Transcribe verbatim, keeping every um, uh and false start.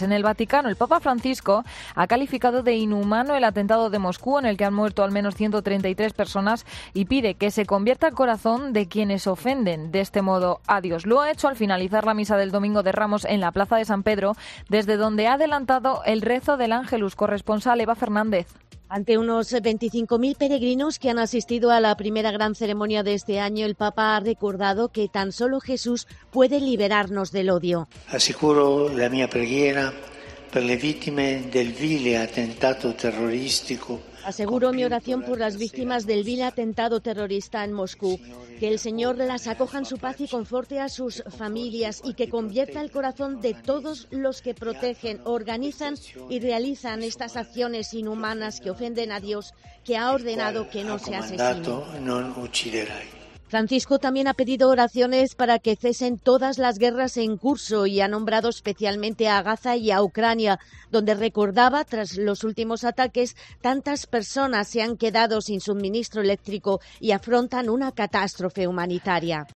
En el Vaticano, el Papa Francisco ha calificado de inhumano el atentado de Moscú, en el que han muerto al menos ciento treinta y tres personas, y pide que se convierta el corazón de quienes ofenden de este modo a Dios. Lo ha hecho al finalizar la misa del Domingo de Ramos en la Plaza de San Pedro, desde donde ha adelantado el rezo del Ángelus. Corresponsal Eva Fernández. Ante unos veinticinco mil peregrinos que han asistido a la primera gran ceremonia de este año, el Papa ha recordado que tan solo Jesús puede liberarnos del odio. Assicuro la mia preghiera per le vittime del vile attentato terroristico. Aseguro mi oración por las víctimas del vil atentado terrorista en Moscú. Que el Señor las acoja en su paz y conforte a sus familias, y que convierta el corazón de todos los que protegen, organizan y realizan estas acciones inhumanas que ofenden a Dios, que ha ordenado que no se asesine. Francisco también ha pedido oraciones para que cesen todas las guerras en curso y ha nombrado especialmente a Gaza y a Ucrania, donde recordaba, tras los últimos ataques, tantas personas se han quedado sin suministro eléctrico y afrontan una catástrofe humanitaria.